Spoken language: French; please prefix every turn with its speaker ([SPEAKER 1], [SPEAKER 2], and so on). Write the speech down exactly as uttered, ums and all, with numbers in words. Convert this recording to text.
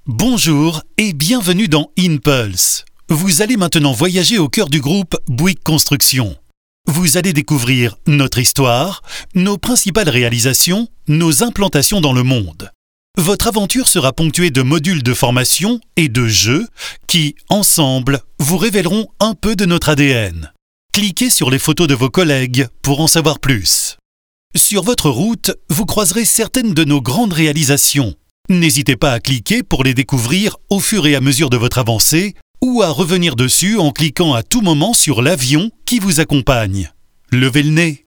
[SPEAKER 1] Bonjour et bienvenue dans InPulse. Vous allez maintenant voyager au cœur du groupe Bouygues Construction. Vous allez découvrir notre histoire, nos principales réalisations, nos implantations dans le monde. Votre aventure sera ponctuée de modules de formation et de jeux qui, ensemble, vous révéleront un peu de notre A D N. Cliquez sur les photos de vos collègues pour en savoir plus. Sur votre route, vous croiserez certaines de nos grandes réalisations. N'hésitez pas à cliquer pour les découvrir au fur et à mesure de votre avancée ou à revenir dessus en cliquant à tout moment sur l'avion qui vous accompagne. Levez le nez,